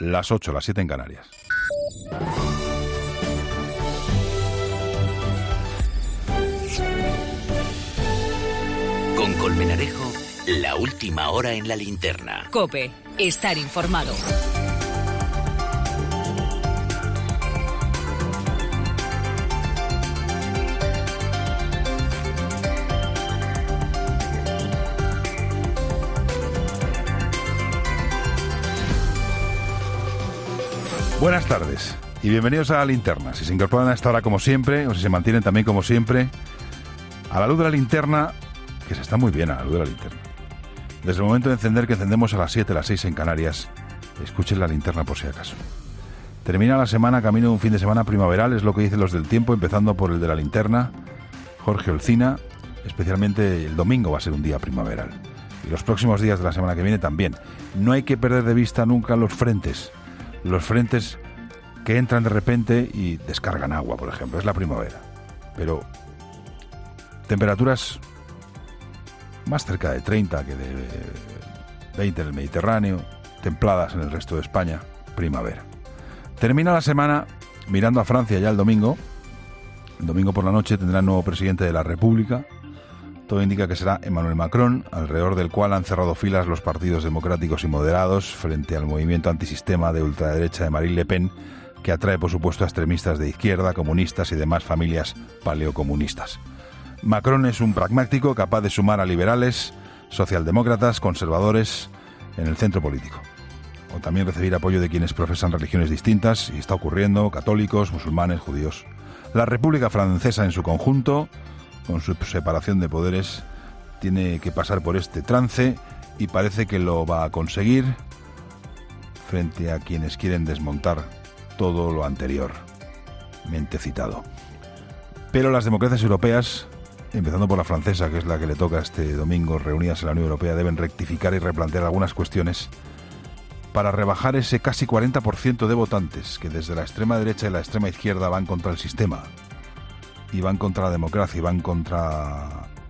las 8, las 7 en Canarias. Con Colmenarejo, la última hora en la linterna. COPE, estar informado. Buenas tardes y bienvenidos a la linterna. Si se incorporan a esta hora como siempre, o si se mantienen también como siempre, a la luz de la linterna, que se está muy bien a la luz de la linterna. Desde el momento de encender, que encendemos a las 7, las 6 en Canarias, escuchen la linterna por si acaso. Termina la semana, camino de un fin de semana primaveral, es lo que dicen los del tiempo, empezando por el de la linterna, Jorge Olcina. Especialmente el domingo va a ser un día primaveral. Y los próximos días de la semana que viene también. No hay que perder de vista nunca los frentes. Los frentes que entran de repente y descargan agua, por ejemplo. Es la primavera. Pero temperaturas más cerca de 30 que de 20 en el Mediterráneo, templadas en el resto de España, primavera. Termina la semana mirando a Francia ya el domingo. El domingo por la noche tendrá nuevo presidente de la República. Todo indica que será Emmanuel Macron, alrededor del cual han cerrado filas los partidos democráticos y moderados frente al movimiento antisistema de ultraderecha de Marine Le Pen, que atrae por supuesto a extremistas de izquierda, comunistas y demás familias paleocomunistas. Macron es un pragmático capaz de sumar a liberales, socialdemócratas, conservadores en el centro político. O también recibir apoyo de quienes profesan religiones distintas, y está ocurriendo, católicos, musulmanes, judíos. La República Francesa en su conjunto, con su separación de poderes, tiene que pasar por este trance y parece que lo va a conseguir frente a quienes quieren desmontar todo lo anteriormente citado. Pero las democracias europeas, empezando por la francesa, que es la que le toca este domingo reunidas en la Unión Europea, deben rectificar y replantear algunas cuestiones para rebajar ese casi 40% de votantes que desde la extrema derecha y la extrema izquierda van contra el sistema. Y van contra la democracia, y van contra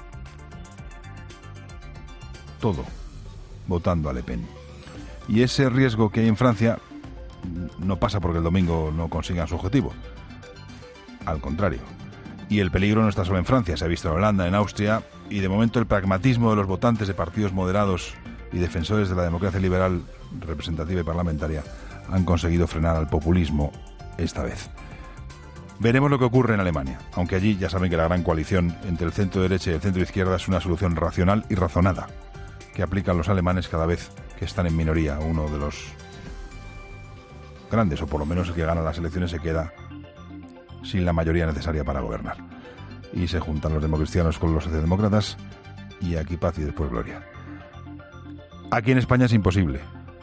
todo, votando a Le Pen. Y ese riesgo que hay en Francia no pasa porque el domingo no consigan su objetivo. Al contrario. Y el peligro no está solo en Francia, se ha visto en Holanda, en Austria, y de momento el pragmatismo de los votantes de partidos moderados y defensores de la democracia liberal representativa y parlamentaria han conseguido frenar al populismo esta vez. Veremos lo que ocurre en Alemania, aunque allí ya saben que la gran coalición entre el centro derecha y el centro izquierda es una solución racional y razonada, que aplican los alemanes cada vez que están en minoría. Uno de los grandes, o por lo menos el que gana las elecciones, se queda sin la mayoría necesaria para gobernar. Y se juntan los democristianos con los socialdemócratas, y aquí paz y después gloria. Aquí en España es imposible.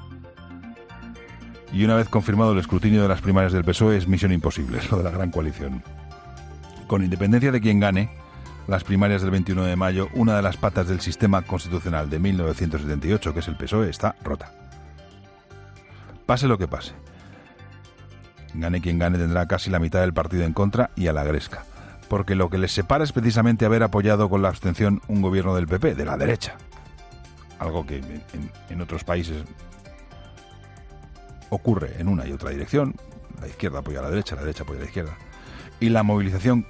Y una vez confirmado el escrutinio de las primarias del PSOE, es misión imposible, es lo de la gran coalición. Con independencia de quien gane las primarias del 21 de mayo, una de las patas del sistema constitucional de 1978, que es el PSOE, está rota. Pase lo que pase. Gane quien gane, tendrá casi la mitad del partido en contra y a la gresca. Porque lo que les separa es precisamente haber apoyado con la abstención un gobierno del PP, de la derecha. Algo que en otros países ocurre en una y otra dirección. La izquierda apoya a la derecha apoya a la izquierda. Y la movilización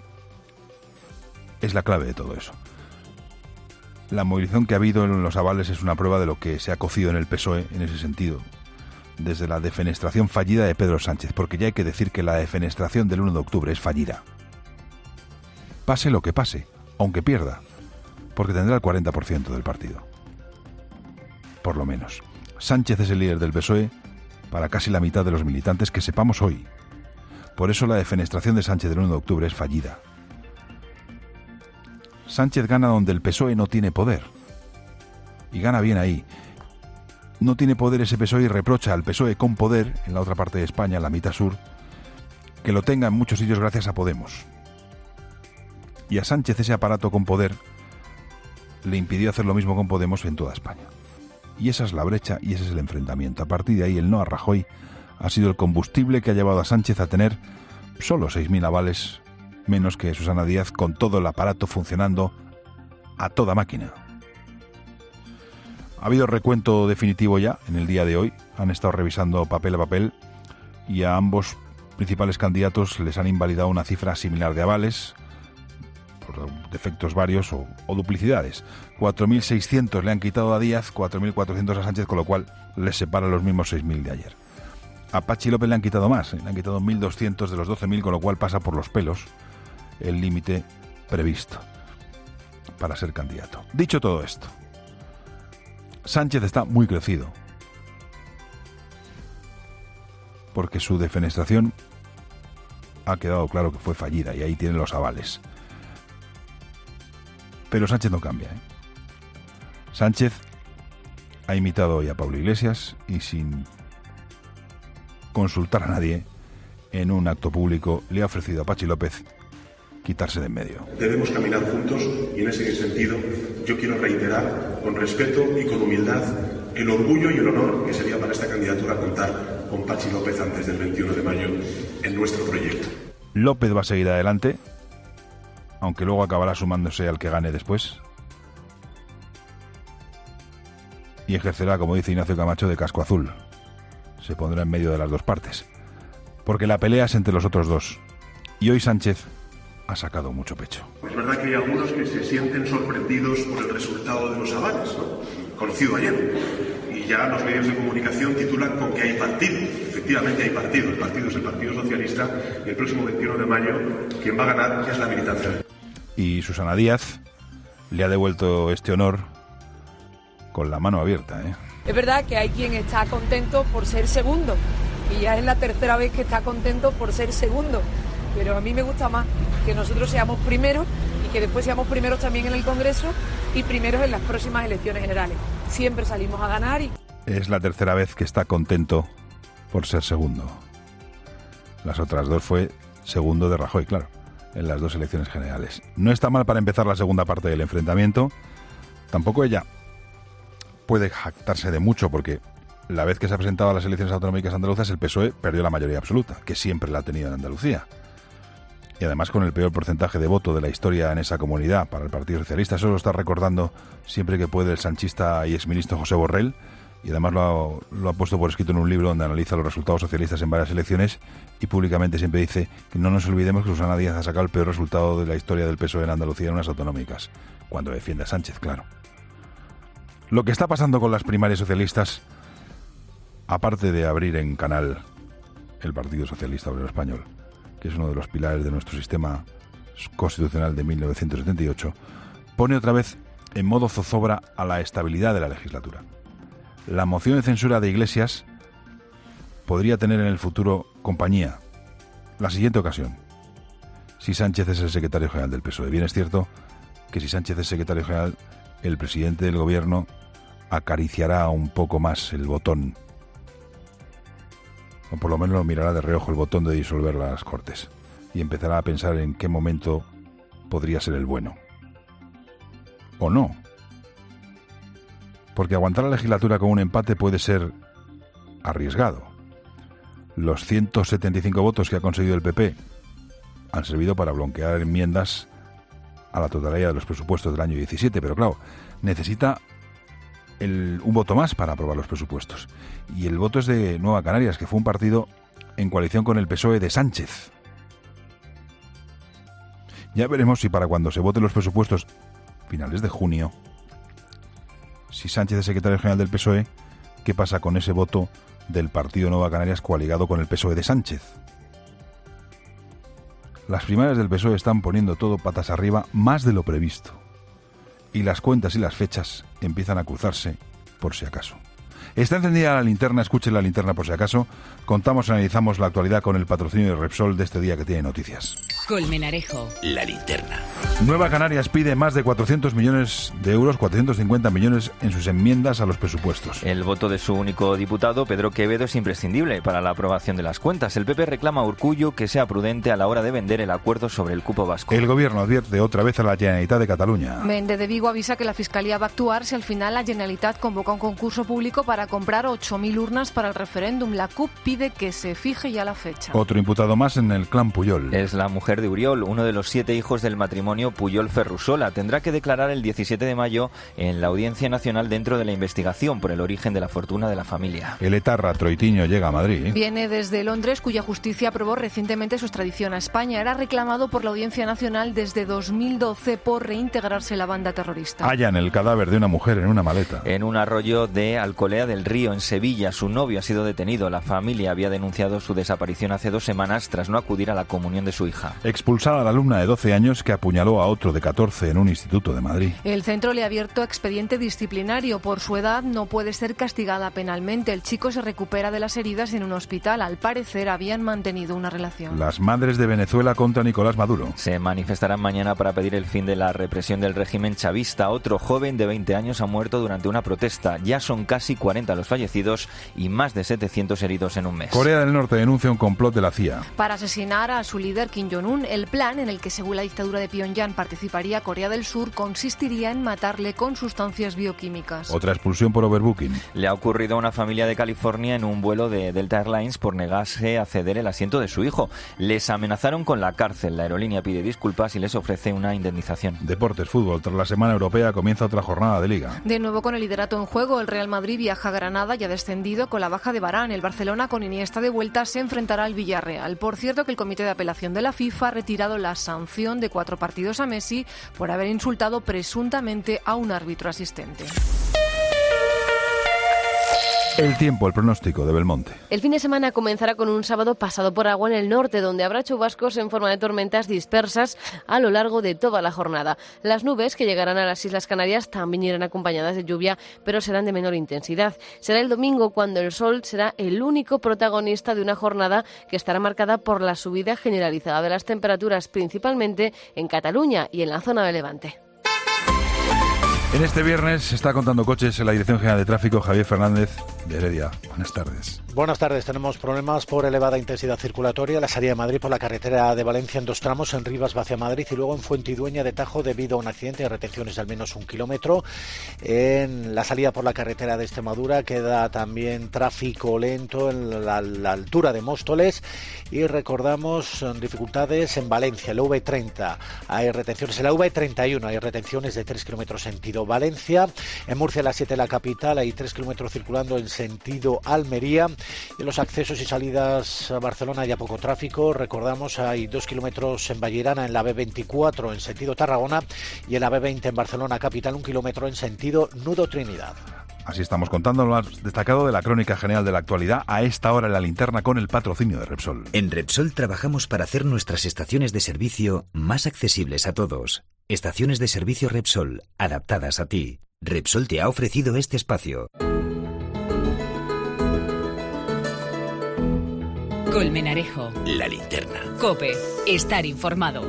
es la clave de todo eso. La movilización que ha habido en los avales es una prueba de lo que se ha cocido en el PSOE en ese sentido, desde la defenestración fallida de Pedro Sánchez, porque ya hay que decir que la defenestración del 1 de octubre es fallida. Pase lo que pase, aunque pierda, porque tendrá el 40% del partido. Por lo menos. Sánchez es el líder del PSOE para casi la mitad de los militantes que sepamos hoy. Por eso la defenestración de Sánchez del 1 de octubre es fallida. Sánchez gana donde el PSOE no tiene poder. Y gana bien ahí. No tiene poder ese PSOE y reprocha al PSOE con poder, en la otra parte de España, en la mitad sur, que lo tenga en muchos sitios gracias a Podemos. Y a Sánchez ese aparato con poder le impidió hacer lo mismo con Podemos en toda España. Y esa es la brecha y ese es el enfrentamiento. A partir de ahí, el no a Rajoy ha sido el combustible que ha llevado a Sánchez a tener solo 6.000 avales menos que Susana Díaz, con todo el aparato funcionando a toda máquina. Ha habido recuento definitivo ya en el día de hoy. Han estado revisando papel a papel y a ambos principales candidatos les han invalidado una cifra similar de avales por defectos varios o duplicidades. 4.600 le han quitado a Díaz, 4.400 a Sánchez, con lo cual les separa los mismos 6.000 de ayer. A Patxi López le han quitado más, le han quitado 1.200 de los 12.000, con lo cual pasa por los pelos el límite previsto para ser candidato. Dicho todo esto, Sánchez está muy crecido porque su defenestración ha quedado claro que fue fallida y ahí tienen los avales. Pero Sánchez no cambia, ¿eh? Sánchez ha imitado hoy a Pablo Iglesias y sin consultar a nadie, en un acto público le ha ofrecido a Patxi López quitarse de en medio. Debemos caminar juntos y en ese sentido yo quiero reiterar con respeto y con humildad el orgullo y el honor que sería para esta candidatura contar con Patxi López antes del 21 de mayo en nuestro proyecto. López va a seguir adelante, aunque luego acabará sumándose al que gane después, y ejercerá, como dice Ignacio Camacho, de casco azul. Se pondrá en medio de las dos partes, porque la pelea es entre los otros dos, y hoy Sánchez ha sacado mucho pecho. Es verdad que hay algunos que se sienten sorprendidos por el resultado de los avales, ¿no? Conocido ayer. Y ya los medios de comunicación titulan con que hay partido. Efectivamente hay partido. El partido es el Partido Socialista y el próximo 21 de mayo quien va a ganar es la militancia. Y Susana Díaz le ha devuelto este honor con la mano abierta, ¿eh? Es verdad que hay quien está contento por ser segundo. Y ya es la tercera vez que está contento por ser segundo. Pero a mí me gusta más que nosotros seamos primeros y que después seamos primeros también en el Congreso y primeros en las próximas elecciones generales. Siempre salimos a ganar y... Es la tercera vez que está contento por ser segundo. Las otras dos fue segundo de Rajoy, claro, en las dos elecciones generales. No está mal para empezar la segunda parte del enfrentamiento. Tampoco ella puede jactarse de mucho porque la vez que se ha presentado a las elecciones autonómicas andaluzas el PSOE perdió la mayoría absoluta, que siempre la ha tenido en Andalucía. Y además con el peor porcentaje de voto de la historia en esa comunidad para el Partido Socialista. Eso lo está recordando siempre que puede el sanchista y exministro José Borrell, y además lo ha puesto por escrito en un libro donde analiza los resultados socialistas en varias elecciones y públicamente siempre dice que no nos olvidemos que Susana Díaz ha sacado el peor resultado de la historia del PSOE en Andalucía en unas autonómicas, cuando defiende a Sánchez, claro. Lo que está pasando con las primarias socialistas, aparte de abrir en canal el Partido Socialista Obrero Español, que es uno de los pilares de nuestro sistema constitucional de 1978, pone otra vez en modo zozobra a la estabilidad de la legislatura. La moción de censura de Iglesias podría tener en el futuro compañía. La siguiente ocasión, si Sánchez es el secretario general del PSOE. Bien es cierto que si Sánchez es secretario general, el presidente del gobierno acariciará un poco más el botón, o por lo menos mirará de reojo el botón de disolver las Cortes y empezará a pensar en qué momento podría ser el bueno. ¿O no? Porque aguantar la legislatura con un empate puede ser arriesgado. Los 175 votos que ha conseguido el PP han servido para bloquear enmiendas a la totalidad de los presupuestos del año 17, pero claro, necesita un voto más para aprobar los presupuestos. Y el voto es de Nueva Canarias, que fue un partido en coalición con el PSOE de Sánchez. Ya veremos si para cuando se voten los presupuestos, finales de junio, si Sánchez es secretario general del PSOE, ¿qué pasa con ese voto del partido Nueva Canarias coaligado con el PSOE de Sánchez? Las primarias del PSOE están poniendo todo patas arriba más de lo previsto. Y las cuentas y las fechas empiezan a cruzarse por si acaso. Está encendida la linterna, escuchen la linterna por si acaso. Contamos y analizamos la actualidad con el patrocinio de Repsol de este día que tiene noticias. Colmenarejo. La linterna. Nueva Canarias pide más de 400 millones de euros, 450 millones en sus enmiendas a los presupuestos. El voto de su único diputado, Pedro Quevedo, es imprescindible para la aprobación de las cuentas. El PP reclama a Urkullu que sea prudente a la hora de vender el acuerdo sobre el cupo vasco. El gobierno advierte otra vez a la Generalitat de Cataluña. Méndez de Vigo avisa que la Fiscalía va a actuar si al final la Generalitat convoca un concurso público para comprar 8.000 urnas para el referéndum. La CUP pide que se fije ya la fecha. Otro imputado más en el clan Puyol. Es la mujer mujer de Uriol, uno de los 7 hijos del matrimonio Pujol-Ferrusola. Tendrá que declarar el 17 de mayo en la Audiencia Nacional dentro de la investigación por el origen de la fortuna de la familia. El etarra Troitiño llega a Madrid. Viene desde Londres, cuya justicia aprobó recientemente su extradición a España. Era reclamado por la Audiencia Nacional desde 2012 por reintegrarse en la banda terrorista. Hallan el cadáver de una mujer en una maleta. En un arroyo de Alcolea del Río, en Sevilla, su novio ha sido detenido. La familia había denunciado su desaparición hace 2 semanas tras no acudir a la comunión de su hija. Expulsada la alumna de 12 años que apuñaló a otro de 14 en un instituto de Madrid. El centro le ha abierto expediente disciplinario. Por su edad no puede ser castigada penalmente. El chico se recupera de las heridas en un hospital. Al parecer habían mantenido una relación. Las madres de Venezuela contra Nicolás Maduro. Se manifestarán mañana para pedir el fin de la represión del régimen chavista. Otro joven de 20 años ha muerto durante una protesta. Ya son casi 40 los fallecidos y más de 700 heridos en un mes. Corea del Norte denuncia un complot de la CIA. Para asesinar a su líder Kim Jong-un, el plan en el que según la dictadura de Pyongyang participaría Corea del Sur consistiría en matarle con sustancias bioquímicas. Otra expulsión por overbooking. Le ha ocurrido a una familia de California en un vuelo de Delta Airlines por negarse a ceder el asiento de su hijo. Les amenazaron con la cárcel. La aerolínea pide disculpas y les ofrece una indemnización. Deportes, fútbol. Tras la semana europea comienza otra jornada de Liga. De nuevo con el liderato en juego, el Real Madrid viaja a Granada, ya descendido con la baja de Varane. El Barcelona, con Iniesta de vuelta, se enfrentará al Villarreal. Por cierto, que el Comité de Apelación de la FIFA ha retirado la sanción de 4 partidos a Messi por haber insultado presuntamente a un árbitro asistente. El tiempo, el pronóstico de Belmonte. El fin de semana comenzará con un sábado pasado por agua en el norte, donde habrá chubascos en forma de tormentas dispersas a lo largo de toda la jornada. Las nubes que llegarán a las Islas Canarias también irán acompañadas de lluvia, pero serán de menor intensidad. Será el domingo cuando el sol será el único protagonista de una jornada que estará marcada por la subida generalizada de las temperaturas, principalmente en Cataluña y en la zona de Levante. En este viernes se está contando coches en la Dirección General de Tráfico. Javier Fernández de Heredia. Buenas tardes. Buenas tardes. Tenemos problemas por elevada intensidad circulatoria. La salida de Madrid por la carretera de Valencia en 2 tramos, en Rivas hacia Madrid y luego en Fuentidueña de Tajo debido a un accidente de retenciones de al menos 1 kilómetro. En la salida por la carretera de Extremadura queda también tráfico lento en la altura de Móstoles y recordamos dificultades en Valencia, la V30. Hay retenciones en la V31, hay retenciones de 3 kilómetros sentido Valencia. En Murcia, a las 7 de la capital, hay 3 kilómetros circulando en sentido Almería. En los accesos y salidas a Barcelona ya poco tráfico. Recordamos, hay 2 kilómetros en Vallirana en la B24 en sentido Tarragona y en la B20 en Barcelona capital 1 kilómetro en sentido Nudo Trinidad. Así estamos contando lo más destacado de la crónica general de la actualidad a esta hora en la linterna con el patrocinio de Repsol. En Repsol trabajamos para hacer nuestras estaciones de servicio más accesibles a todos. Estaciones de servicio Repsol, adaptadas a ti. Repsol te ha ofrecido este espacio. Colmenarejo. La linterna. COPE. Estar informado.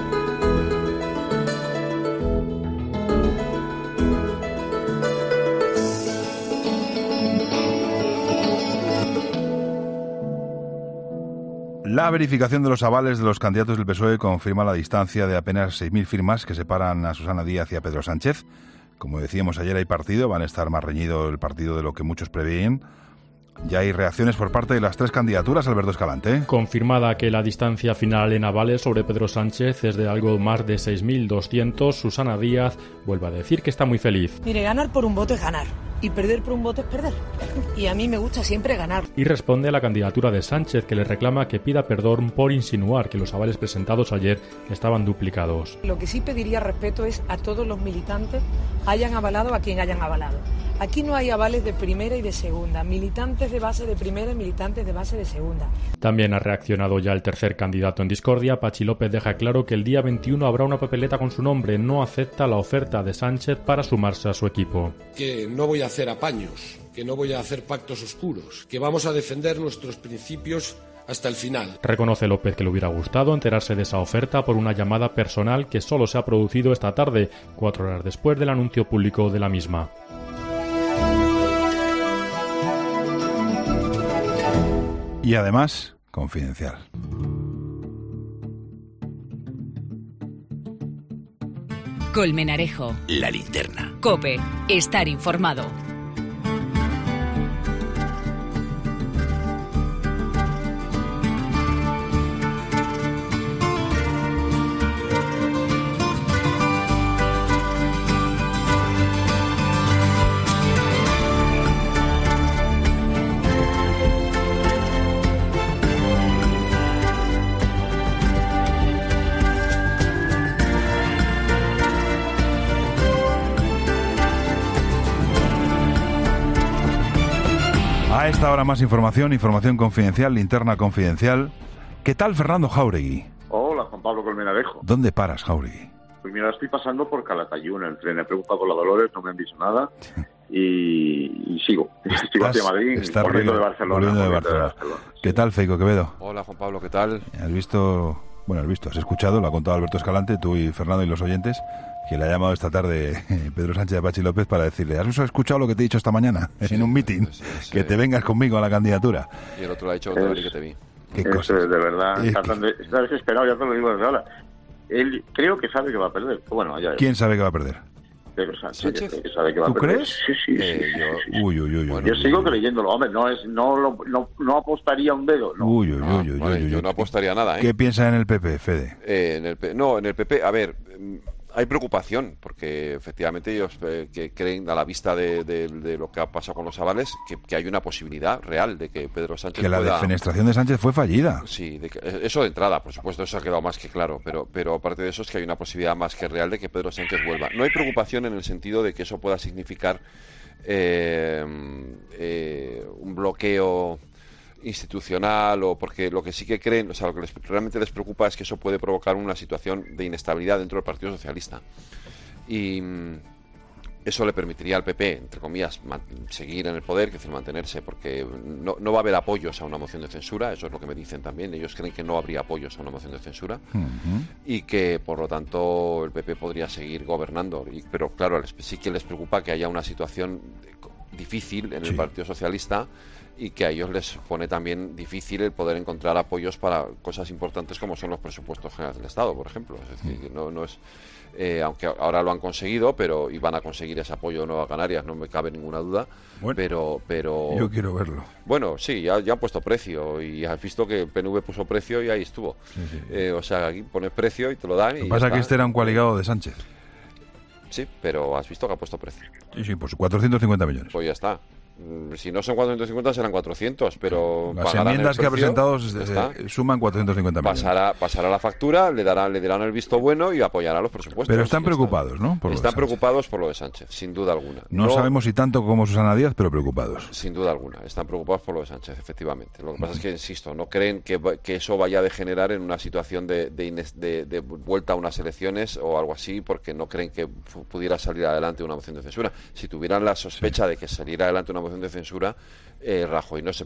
La verificación de los avales de los candidatos del PSOE confirma la distancia de apenas 6.000 firmas que separan a Susana Díaz y a Pedro Sánchez. Como decíamos ayer, hay partido, van a estar más reñido el partido de lo que muchos preveían. Ya hay reacciones por parte de las 3 candidaturas, Alberto Escalante. Confirmada que la distancia final en avales sobre Pedro Sánchez es de algo más de 6.200, Susana Díaz vuelve a decir que está muy feliz. Mire, ganar por un voto es ganar y perder por un voto es perder. Y a mí me gusta siempre ganar. Y responde a la candidatura de Sánchez, que le reclama que pida perdón por insinuar que los avales presentados ayer estaban duplicados. Lo que sí pediría respeto es a todos los militantes, hayan avalado a quien hayan avalado. Aquí no hay avales de primera y de segunda, militantes de base de primera y militantes de base de segunda. También ha reaccionado ya el tercer candidato en discordia. Pachi López deja claro que el día 21 habrá una papeleta con su nombre. No acepta la oferta de Sánchez para sumarse a su equipo. Que no voy a hacer apaños, que no voy a hacer pactos oscuros, que vamos a defender nuestros principios hasta el final. Reconoce López que le hubiera gustado enterarse de esa oferta por una llamada personal que solo se ha producido esta tarde, 4 horas después del anuncio público de la misma. Y además, confidencial. Colmenarejo. La linterna. COPE. Estar informado. esta hora más información confidencial, linterna confidencial. ¿Qué tal, Fernando Jáuregui? Hola, Juan Pablo Colmenarejo. ¿Dónde paras, Jáuregui? Pues mira, estoy pasando por Calatayud en el tren. Me he preocupado por la Dolores, no me han dicho nada. Y sigo hacia Madrid, volviendo de Barcelona. ¿Qué tal, Feico Quevedo? Hola, Juan Pablo, ¿qué tal? Has escuchado, lo ha contado Alberto Escalante, tú y Fernando y los oyentes, que le ha llamado esta tarde Pedro Sánchez a Pachi López para decirle: ¿has escuchado lo que te he dicho esta mañana en un meeting? Que te vengas conmigo a la candidatura. Y el otro le ha dicho otra vez que te vi. ¿Qué cosas? De verdad, está desesperado, ya te lo digo desde ahora. Él creo que sabe que va a perder. Bueno, ya. ¿Quién sabe que va a perder? Pedro Sánchez. Que sabe que va a perder. ¿Tú crees? Sí. Yo sigo creyéndolo. Hombre, no apostaría un dedo. No. Yo no apostaría nada, ¿eh? ¿Qué piensa en el PP, Fede? En el PP, a ver, hay preocupación, porque efectivamente ellos que creen, a la vista de lo que ha pasado con los avales, que hay una posibilidad real de que Pedro Sánchez que la defenestración de Sánchez fue fallida. Sí, eso de entrada, por supuesto, eso ha quedado más que claro, pero aparte de eso es que hay una posibilidad más que real de que Pedro Sánchez vuelva. No hay preocupación en el sentido de que eso pueda significar un bloqueo institucional, o porque lo que sí que creen, o sea, lo que realmente les preocupa es que eso puede provocar una situación de inestabilidad dentro del Partido Socialista, y eso le permitiría al PP, entre comillas, seguir en el poder, que es decir, mantenerse, porque no va a haber apoyos a una moción de censura. Eso es lo que me dicen también. Ellos creen que no habría apoyos a una moción de censura, y que por lo tanto el PP podría seguir gobernando, pero claro, sí que les preocupa que haya una situación difícil en el Partido Socialista, y que a ellos les pone también difícil el poder encontrar apoyos para cosas importantes como son los presupuestos generales del Estado, por ejemplo. Es decir, que no es, aunque ahora lo han conseguido, pero iban a conseguir ese apoyo de Nueva Canarias, no me cabe ninguna duda. Bueno, pero yo quiero verlo. Bueno, sí, ya han puesto precio, y has visto que el PNV puso precio y ahí estuvo. O sea, aquí pones precio y te lo dan. Lo que pasa es que este era un coaligado de Sánchez. Sí, pero has visto que ha puesto precio. Sí, pues 450 millones. Pues ya está. Si no son 450 serán 400, pero las enmiendas que ha presentado suman 450 millones. Pasará la factura, le darán el visto bueno y apoyará los presupuestos. Pero están preocupados, ¿no? Están preocupados por lo de Sánchez, sin duda alguna. No sabemos si tanto como Susana Díaz, pero preocupados. Sin duda alguna, están preocupados por lo de Sánchez, efectivamente. Lo que pasa es que, insisto, no creen que eso vaya a degenerar en una situación de vuelta a unas elecciones o algo así, porque no creen que pudiera salir adelante una moción de censura. Si tuvieran la sospecha de que saliera adelante una moción de censura, Rajoy no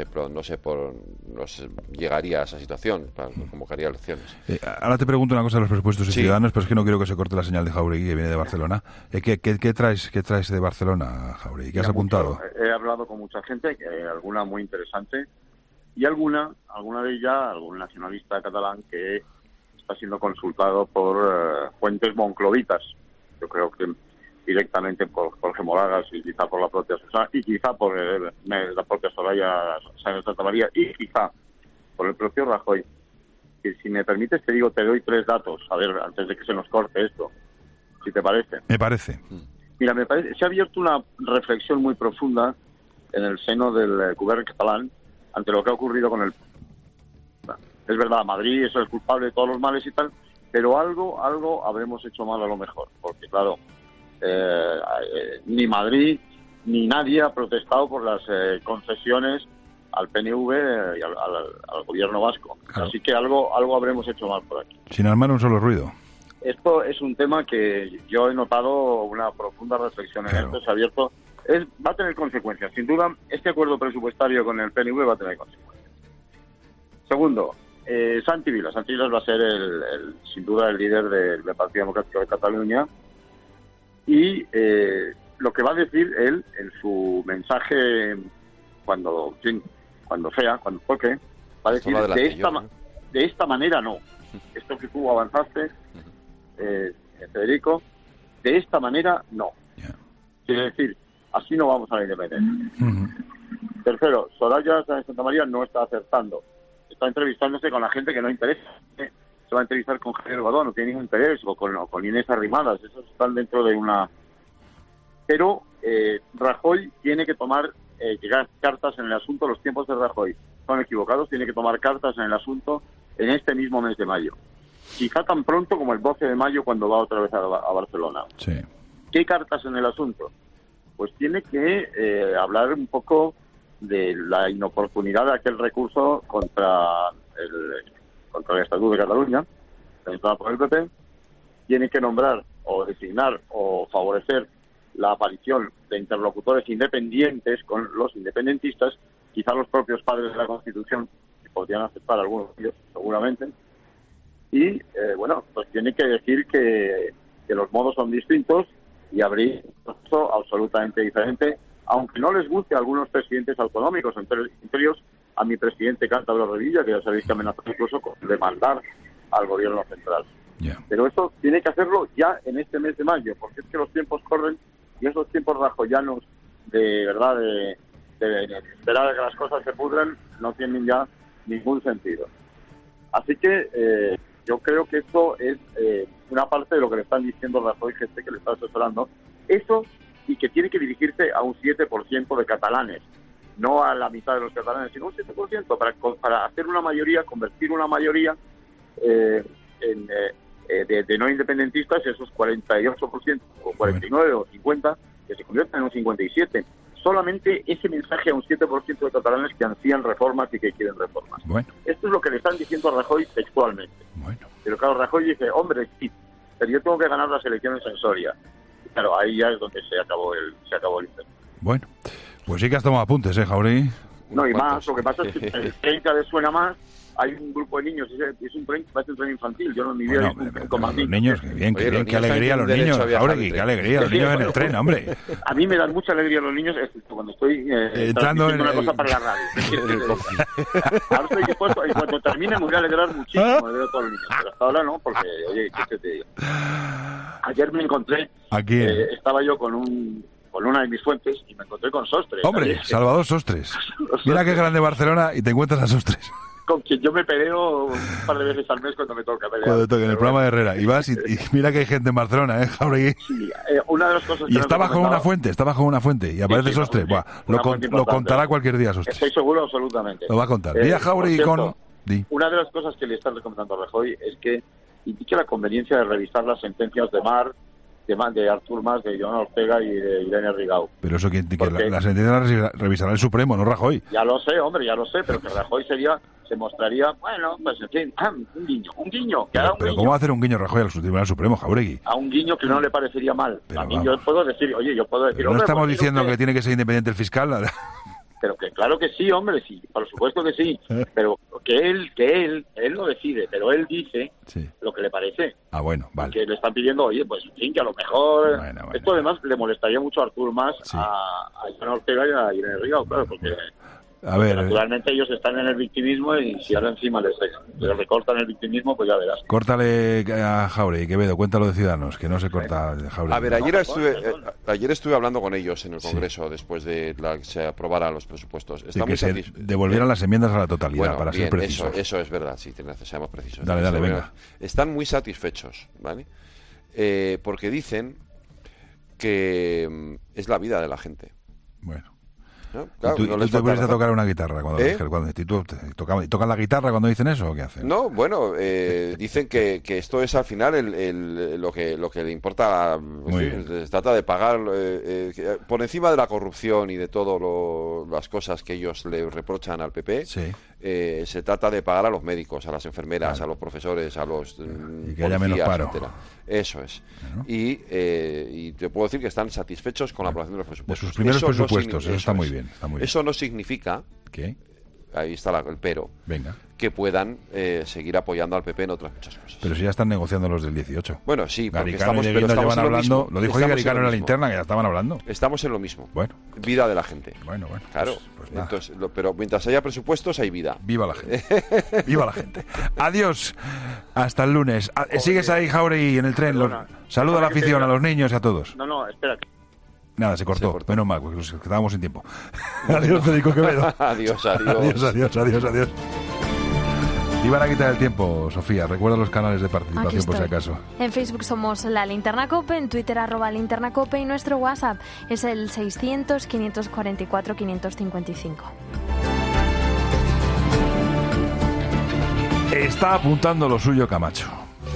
llegaría a esa situación, convocaría elecciones. Ahora te pregunto una cosa de los presupuestos de Ciudadanos, pero es que no quiero que se corte la señal de Jáuregui, que viene de Barcelona. ¿Qué traes de Barcelona, Jáuregui? ¿Qué has apuntado? He hablado con mucha gente, alguna muy interesante, y alguna de ellas, algún nacionalista catalán que está siendo consultado por fuentes monclovitas. Yo creo que directamente por Jorge Moragas, y quizá por la propia Susana, y quizá por la propia Soraya Sáenz de Santa María, y quizá por el propio Rajoy. Y si me permites, te doy 3 datos, a ver, antes de que se nos corte esto, si te parece. Me parece. Mira, se ha abierto una reflexión muy profunda en el seno del gobierno catalán ante lo que ha ocurrido con el... Es verdad, Madrid es el culpable de todos los males y tal, pero algo habremos hecho mal a lo mejor, porque claro, ni Madrid ni nadie ha protestado por las concesiones al PNV y al gobierno vasco. Claro. Así que algo habremos hecho mal por aquí. Sin armar un solo ruido. Esto es un tema que yo he notado una profunda reflexión en esto. Se ha abierto. Va a tener consecuencias. Sin duda, este acuerdo presupuestario con el PNV va a tener consecuencias. Segundo, Santi Vila. Santi Vila va a ser sin duda el líder del Partido Democrático de Cataluña. Y lo que va a decir él en su mensaje cuando toque, va a decir de esta manera no. Esto que tú avanzaste, Federico, de esta manera no. Quiere decir, así no vamos a la independencia. Tercero, Soraya Sáenz de Santa María no está acertando. Está entrevistándose con la gente que no interesa. Se va a entrevistar con Javier Badó, no tiene ningún interés, o con Inés Arrimadas, esos están dentro de una... Pero Rajoy tiene que tomar cartas en el asunto. Los tiempos de Rajoy son equivocados, tiene que tomar cartas en el asunto en este mismo mes de mayo. Quizá tan pronto como el 12 de mayo, cuando va otra vez a Barcelona. Sí. ¿Qué cartas en el asunto? Pues tiene que hablar un poco de la inoportunidad de aquel recurso contra el Estatuto de Cataluña, presentada por el PP. Tiene que nombrar o designar o favorecer la aparición de interlocutores independientes con los independentistas, quizá los propios padres de la Constitución, que podrían aceptar algunos de ellos, seguramente. Y, pues tiene que decir que los modos son distintos y abrir un proceso absolutamente diferente, aunque no les guste a algunos presidentes autonómicos, entre ellos a mi presidente Cántabro Revilla, que ya sabéis que amenazó incluso con demandar al gobierno central. Yeah. Pero eso tiene que hacerlo ya en este mes de mayo, porque es que los tiempos corren y esos tiempos rajoyanos de esperar a que las cosas se pudran no tienen ya ningún sentido. Así que yo creo que esto es una parte de lo que le están diciendo Rajoy, gente que le está asesorando. Eso, y que tiene que dirigirse a un 7% de catalanes, no a la mitad de los catalanes, sino un 7% para hacer una mayoría, convertir una mayoría de no independentistas, esos 48% o 49 o 50, que se conviertan en un 57%. Solamente ese mensaje a un 7% de catalanes que ansían reformas y que quieren reformas. Bueno. Esto es lo que le están diciendo a Rajoy textualmente. Bueno. Pero claro, Rajoy dice, hombre, sí, pero yo tengo que ganar las elecciones en Soria. Y claro, ahí ya es donde se acabó el intento. Bueno, pues sí que has tomado apuntes, Jauregui. No, y más, lo que pasa es que el tren cada vez suena más. Hay un grupo de niños, es un tren, parece un tren infantil. Yo no en mi vida los niños, qué bien, qué alegría los niños, Jauregui, qué alegría los niños en el tren, hombre. A mí me dan mucha alegría los niños cuando estoy entrando en una cosa para la radio. Ahora estoy dispuesto, y cuando termine me voy a alegrar muchísimo de ver a todos los niños. Pero hasta ahora no, porque, oye, ¿qué te digo? Ayer me encontré, estaba yo con una de mis fuentes y me encontré con Sostres. Hombre, ¿sabes? Salvador Sostres. Mira qué grande Barcelona y te encuentras a Sostres. Con quien yo me peleo un par de veces al mes cuando me toca pelear. Cuando toque en el programa de Herrera. Y vas y mira que hay gente en Barcelona, Jauregui. Sí, una de las cosas que y está bajo una fuente, y aparece Sostres. Sí, lo contará cualquier día Sostres. Estoy seguro absolutamente. Lo va a contar. Mira Jauregui con... Una de las cosas que le están recomendando a Rajoy es que indique la conveniencia de revisar las sentencias de Artur Mas, de Joan Ortega y de Irene Rigau. Pero eso que la sentencia la revisará el Supremo, no Rajoy. Ya lo sé, hombre, pero que Rajoy se mostraría, bueno, pues en fin, un guiño. Pero ¿cómo va a hacer un guiño Rajoy al Tribunal Supremo, Jauregui? A un guiño que no le parecería mal. Pero a mí yo puedo decir, pero no estamos diciendo que tiene que ser independiente el fiscal. Pero que claro que sí, hombre, sí, por supuesto que sí, pero que él lo decide, pero él dice lo que le parece. Ah, bueno, vale. Que le están pidiendo, oye, pues en fin, que a lo mejor... Bueno. Esto además le molestaría mucho a Artur Mas, a Joan Ortega y a Irene Rigau, claro, porque... A ver, naturalmente ellos están en el victimismo y si ahora encima les recortan el victimismo, pues ya verás. Córtale a Jauregui, Quevedo, cuéntalo de Ciudadanos, que no se corta Jauregui. A ver, ayer estuve hablando con ellos en el Congreso después de que se aprobaran los presupuestos. Que se devolvieran las enmiendas a la totalidad, para ser precisos. Eso es verdad, sí, seamos precisos. Dale, venga. Están muy satisfechos, ¿vale? Porque dicen que es la vida de la gente. Bueno. ¿No? Claro, ¿Tú te pones a tocar una guitarra tocan la guitarra cuando dicen eso o qué hacen? No, bueno, dicen que esto es al final lo que le importa. Se trata de pagar por encima de la corrupción y de todas las cosas que ellos le reprochan al PP. Se trata de pagar a los médicos, a las enfermeras, a los profesores, a los y que haya menos paro. Etcétera. Eso es. Bueno. Y te puedo decir que están satisfechos con la aprobación de los presupuestos. De sus primeros presupuestos, eso está muy bien. Eso no significa ¿qué? Ahí está el pero. Venga. Que puedan seguir apoyando al PP en otras muchas cosas. Pero si ya están negociando los del 18. Bueno, sí, porque Garicano llevan hablando. Lo dijo Garicano en la linterna, que ya estaban hablando. Estamos en lo mismo. Bueno. Vida de la gente. Bueno. Claro. Pues entonces, pero mientras haya presupuestos, hay vida. Viva la gente. Viva la gente. Adiós. Hasta el lunes. Sigues ahí, Jauregui, en el tren. Saluda a la afición, a los niños y a todos. No, espérate. Nada, se cortó. Menos mal, porque nos quedábamos sin tiempo. Adiós, Federico Quevedo. Adiós. Adiós. Iban a quitar el tiempo, Sofía. Recuerda los canales de participación por si acaso. En Facebook somos La Linterna Cope, en Twitter @Linterna Cope y nuestro WhatsApp es el 600-544-555. Está apuntando lo suyo Camacho.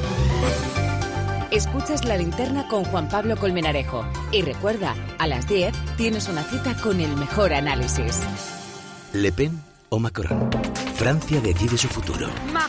Escuchas La Linterna con Juan Pablo Colmenarejo. Y recuerda, a las 10 tienes una cita con el mejor análisis. Le Pen o Macron. Francia decide su futuro.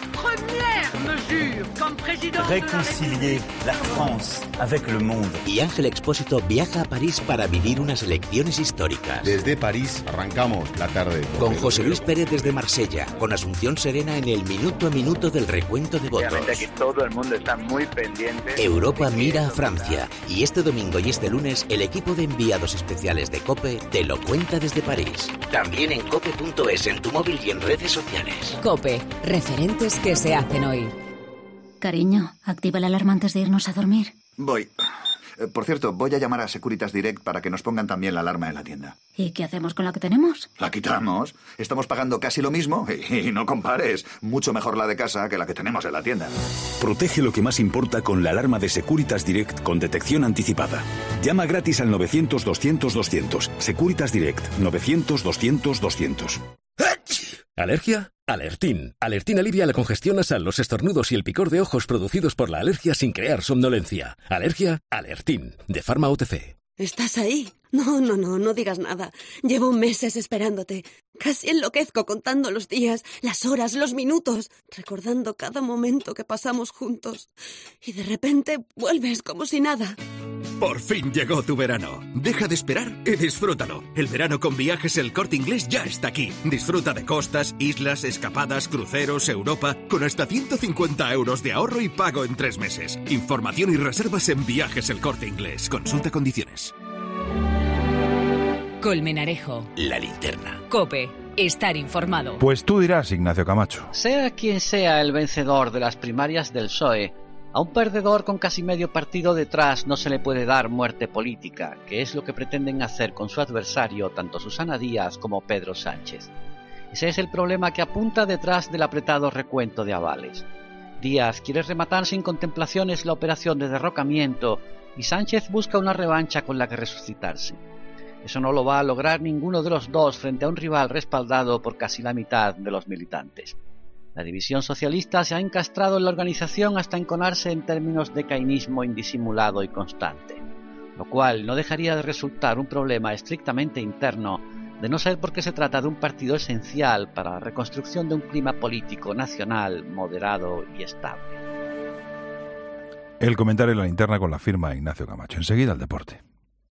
Reconcilier la France avec le monde. Y Ángel Expósito viaja a París para vivir unas elecciones históricas. Desde París arrancamos la tarde. Con José Luis Pérez desde Marsella, con Asunción Serena en el minuto a minuto del recuento de votos. Aquí todo el mundo está muy pendiente. Europa mira a Francia. Y este domingo y este lunes, el equipo de enviados especiales de COPE te lo cuenta desde París. También en cope.es, en tu móvil y en redes sociales. COPE, referentes que se hacen oír. Cariño, activa la alarma antes de irnos a dormir. Voy. Por cierto, voy a llamar a Securitas Direct para que nos pongan también la alarma en la tienda. ¿Y qué hacemos con la que tenemos? La quitamos. Estamos pagando casi lo mismo y no compares. Mucho mejor la de casa que la que tenemos en la tienda. Protege lo que más importa con la alarma de Securitas Direct con detección anticipada. Llama gratis al 900-200-200. Securitas Direct, 900-200-200. ¿Alergia? Alertin. Alertin alivia la congestión nasal, los estornudos y el picor de ojos producidos por la alergia sin crear somnolencia. ¿Alergia? Alertin. De Pharma OTC. ¿Estás ahí? No digas nada. Llevo meses esperándote. Casi enloquezco contando los días, las horas, los minutos, recordando cada momento que pasamos juntos. Y de repente vuelves como si nada. Por fin llegó tu verano. Deja de esperar y disfrútalo. El verano con Viajes El Corte Inglés ya está aquí. Disfruta de costas, islas, escapadas, cruceros, Europa, con hasta 150 euros de ahorro y pago en 3 meses. Información y reservas en Viajes El Corte Inglés. Consulta condiciones. Colmenarejo. La linterna. COPE. Estar informado. Pues tú dirás, Ignacio Camacho. Sea quien sea el vencedor de las primarias del PSOE, a un perdedor con casi medio partido detrás no se le puede dar muerte política, que es lo que pretenden hacer con su adversario tanto Susana Díaz como Pedro Sánchez. Ese es el problema que apunta detrás del apretado recuento de avales. Díaz quiere rematar sin contemplaciones la operación de derrocamiento y Sánchez busca una revancha con la que resucitarse. Eso no lo va a lograr ninguno de los dos frente a un rival respaldado por casi la mitad de los militantes. La división socialista se ha encastrado en la organización hasta enconarse en términos de cainismo indisimulado y constante, lo cual no dejaría de resultar un problema estrictamente interno, de no ser porque se trata de un partido esencial para la reconstrucción de un clima político nacional moderado y estable. El comentario de la linterna con la firma de Ignacio Camacho. Enseguida el deporte.